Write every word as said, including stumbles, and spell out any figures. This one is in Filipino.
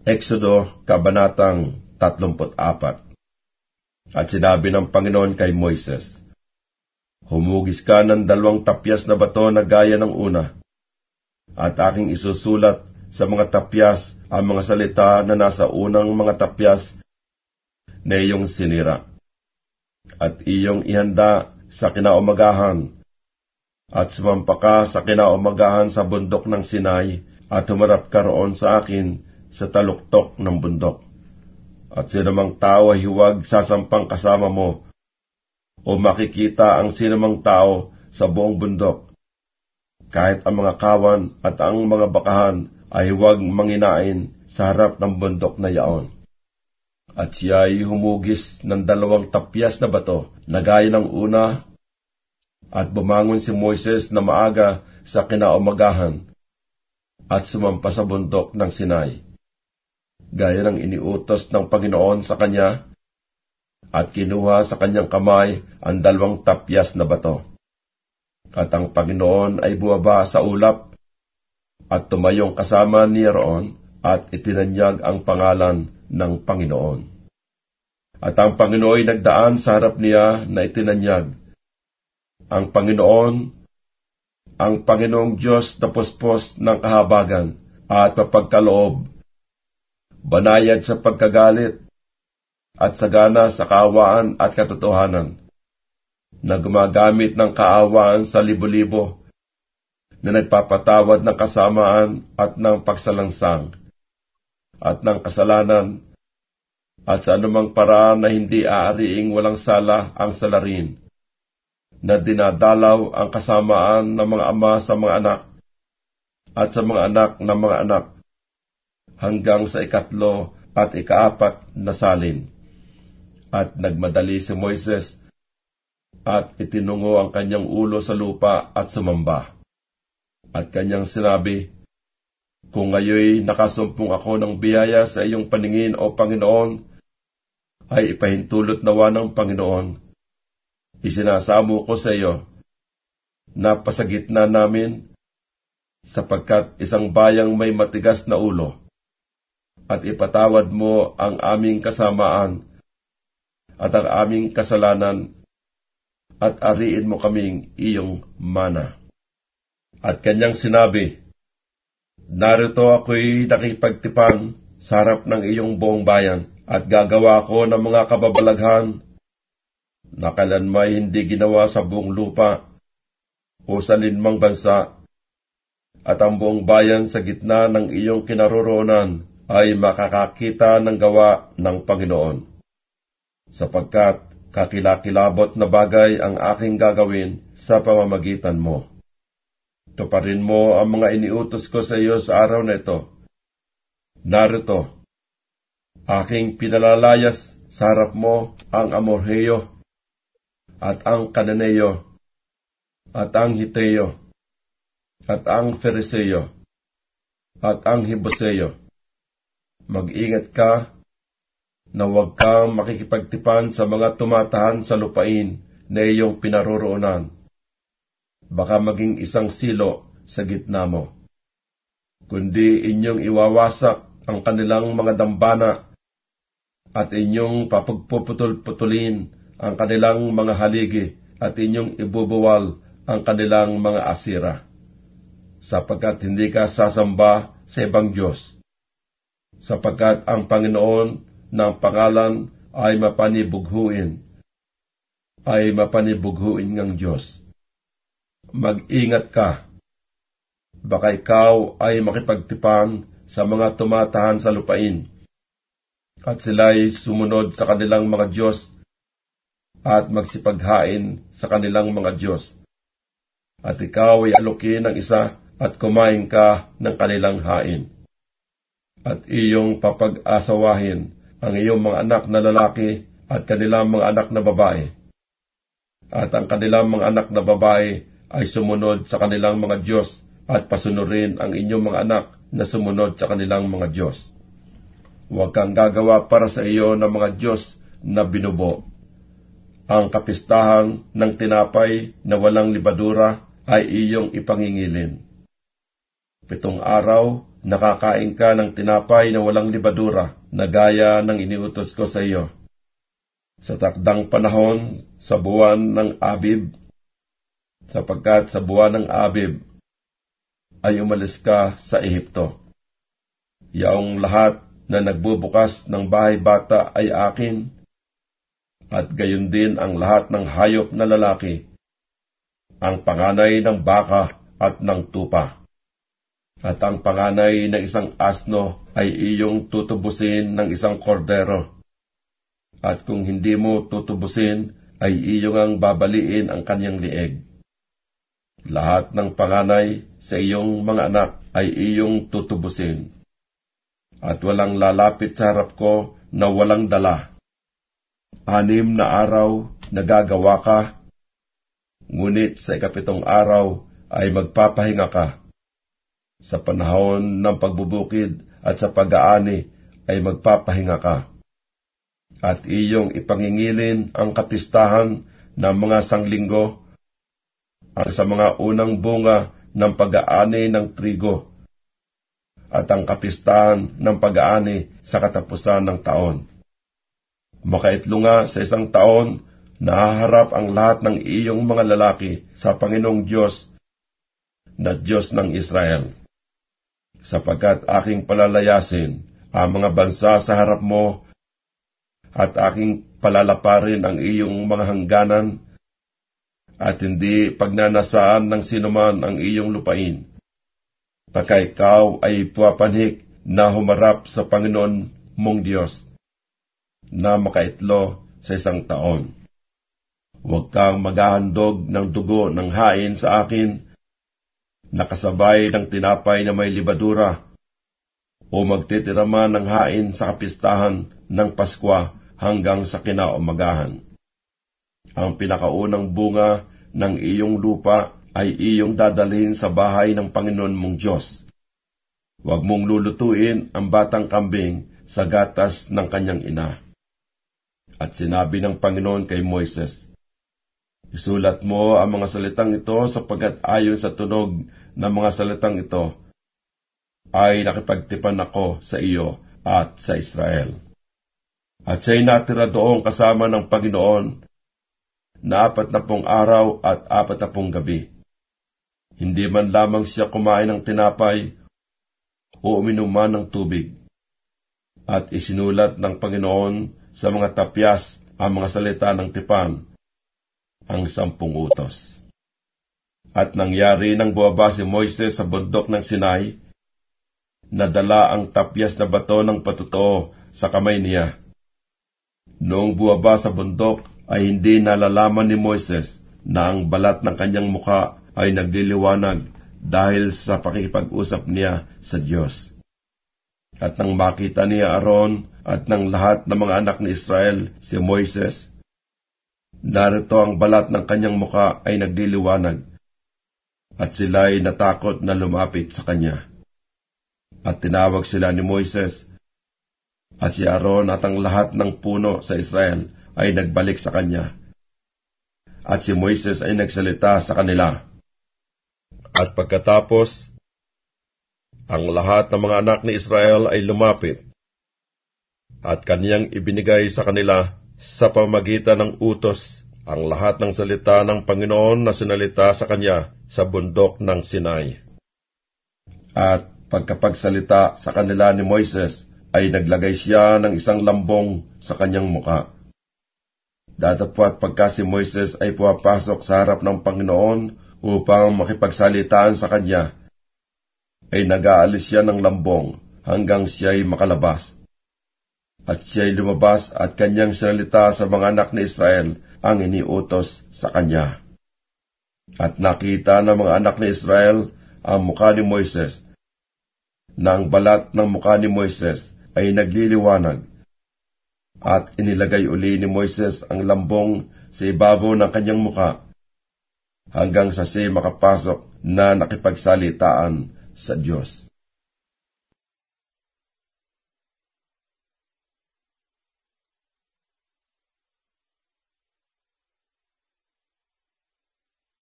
Exodo, Kabanatang tatlumput apat. At sinabi ng Panginoon kay Moises, humugis ka ng dalawang tapyas na bato na gaya ng una, at aking isusulat sa mga tapyas ang mga salita na nasa unang mga tapyas na iyong sinira. At iyong ihanda sa kinaumagahan, at sumampa ka sa kinaumagahan sa bundok ng Sinai, at humarap ka roon sa akin sa taluktok ng bundok. At sinamang tao ay huwag sasampang kasama mo, o makikita ang sinamang tao sa buong bundok, kahit ang mga kawan at ang mga bakahan ay huwag manginain sa harap ng bundok na yaon. At siya ay humugis ng dalawang tapyas na bato na gaya ng una, at bumangon si Moises na maaga sa kinaumagahan, at sumampa sa bundok ng Sinai, gaya ng iniutos ng Panginoon sa kanya, at kinuha sa kanyang kamay ang dalawang tapyas na bato. At ang Panginoon ay buwaba sa ulap, at tumayong kasama niya roon, at itinanyag ang pangalan ng Panginoon. At ang Panginoon ay nagdaan sa harap niya na itinanyag, ang Panginoon, ang Panginoong Diyos na puspos ng kahabagan at mapagkaloob, banayad sa pagkagalit, at sagana sa kaawaan at katotohanan, na gumagamit ng kaawaan sa libo-libo, na nagpapatawad ng kasamaan at ng pagsalangsang, at ng kasalanan, at sa anumang paraan na hindi aariing walang sala ang salarin, na dinadalaw ang kasamaan ng mga ama sa mga anak, at sa mga anak ng mga anak, hanggang sa ikatlo at ikaapat na salin. At nagmadali si Moises, at itinungo ang kanyang ulo sa lupa at sumamba. At kanyang sinabi, kung ngayoy nakasumpong ako ng biyaya sa iyong paningin, O Panginoon, ay ipahintulot nawa ng Panginoon. Isinasamo ko sa iyo, na pasagitna namin, sapagkat isang bayang may matigas na ulo, at ipatawad mo ang aming kasamaan, at ang aming kasalanan, at ariin mo kaming iyong mana. At kanyang sinabi, narito ako'y nakipagtipan sa harap ng iyong buong bayan, at gagawa ko ng mga kababalaghan na kailanmay hindi ginawa sa buong lupa o sa linmang bansa, at ang buong bayan sa gitna ng iyong kinaroroonan ay makakakita ng gawa ng Panginoon. Sapagkat kakilakilabot na bagay ang aking gagawin sa pamamagitan mo. Tuparin mo ang mga iniutos ko sa iyo sa araw na ito. Narito, aking pinalalayas sa harap mo ang Amorheyo, at ang Canaaneo, at ang Hiteo, at ang Fereseo, at ang Hiboseo. Mag-ingat ka na huwag kang makikipagtipan sa mga tumatahan sa lupain na iyong pinaroroonan. Baka maging isang silo sa gitna mo, kundi inyong iwawasak ang kanilang mga dambana, at inyong papagpuputol-putulin ang kanilang mga haligi, at inyong ibubuwal ang kanilang mga asira, sapagkat hindi ka sasamba sa ibang Diyos, sapagkat ang Panginoon ng pangalan ay mapanibughuin, ay mapanibughuin ng Diyos. Mag-ingat ka, baka ikaw ay makipagtipan sa mga tumatahan sa lupain, at sila'y sumunod sa kanilang mga Diyos, at magsipaghain sa kanilang mga Diyos, at ikaw ay alukin ng isa, at kumain ka ng kanilang hain, at iyong papag-asawahin ang iyong mga anak na lalaki at kanilang mga anak na babae, at ang kanilang mga anak na babae ay sumunod sa kanilang mga Diyos, at pasunurin ang inyong mga anak na sumunod sa kanilang mga Diyos. Huwag kang gagawa para sa iyo ng mga Diyos na binubo. Ang kapistahan ng tinapay na walang libadura ay iyong ipangingilin. Pitong araw nakakain ka ng tinapay na walang libadura, na gaya ng iniutos ko sa iyo. Sa takdang panahon, sa buwan ng Abib, sapagkat sa buwan ng Abib ay umalis ka sa Ehipto. Yaong lahat na nagbubukas ng bahay bata ay akin, at gayon din ang lahat ng hayop na lalaki, ang panganay ng baka at ng tupa. At ang panganay ng isang asno ay iyong tutubusin ng isang kordero. At kung hindi mo tutubusin, ay iyong ang babaliin ang kanyang lieg. Lahat ng panganay sa iyong mga anak ay iyong tutubusin. At walang lalapit sa harap ko na walang dala. Anim na araw nagagawa ka, ngunit sa ikapitong araw ay magpapahinga ka. Sa panahon ng pagbubukid at sa pag-aani ay magpapahinga ka. At iyong ipangingilin ang kapistahan ng mga sanglinggo at sa mga unang bunga ng pag-aani ng trigo at ang kapistahan ng pag-aani sa katapusan ng taon. Makaitlo nga sa isang taon, nahaharap ang lahat ng iyong mga lalaki sa Panginoong Diyos na Diyos ng Israel. Sapagkat aking palalayasin ang mga bansa sa harap mo at aking palalaparin ang iyong mga hangganan at hindi pagnanasaan ng sinuman ang iyong lupain. Pagka ikaw ay puwapanhik na humarap sa Panginoon mong Diyos na makaitlo sa isang taon. Huwag kang maghahandog ng dugo ng hain sa akin, nakasabay ng tinapay na may libadura, o magtitirama ng hain sa kapistahan ng Paskwa hanggang sa kinaumagahan. Ang pinakaunang bunga ng iyong lupa ay iyong dadalhin sa bahay ng Panginoon mong Diyos. Huwag mong lulutuin ang batang kambing sa gatas ng kanyang ina. At sinabi ng Panginoon kay Moises, isulat mo ang mga salitang ito sapagkat ayon sa tunog ng mga salitang ito ay nakipagtipan ako sa iyo at sa Israel. At siya'y natira doon kasama ng Panginoon na apat na pong araw at apat na pong gabi. Hindi man lamang siya kumain ng tinapay o uminuman ng tubig. At isinulat ng Panginoon sa mga tapyas ang mga salita ng tipan, ang sampung utos. At nangyari nang buwaba si Moises sa bundok ng Sinai, nadala ang tapyas na bato ng patotoo sa kamay niya. Noong buwaba sa bundok ay hindi nalalaman ni Moises na ang balat ng kanyang mukha ay nagliliwanag dahil sa pakikipag-usap niya sa Diyos. At nang makita niya Aaron at ng lahat ng mga anak ni Israel si Moises, narito ang balat ng kanyang mukha ay nagliliwanag, at sila'y natakot na lumapit sa kanya. At tinawag sila ni Moises, at si Aaron at ang lahat ng puno sa Israel ay nagbalik sa kanya. At si Moises ay nagsalita sa kanila. At pagkatapos, ang lahat ng mga anak ni Israel ay lumapit, at kaniyang ibinigay sa kanila sa pamamagitan ng utos ang lahat ng salita ng Panginoon na sinalita sa kanya sa bundok ng Sinai. At pagkapagsalita sa kanila ni Moises, ay naglagay siya ng isang lambong sa kanyang muka. Datapwat pagka si Moises ay puwapasok sa harap ng Panginoon upang makipagsalitaan sa kanya, ay nag-aalis siya ng lambong hanggang siya'y makalabas. At siya'y lumabas at kanyang sinalita sa mga anak ni Israel ang iniutos sa kanya. At nakita ng mga anak ni Israel ang mukha ni Moises, na ang balat ng mukha ni Moises ay nagliliwanag, at inilagay uli ni Moises ang lambong sa ibabaw ng kanyang mukha, hanggang sa siya makapasok na nakipagsalitaan sa Diyos.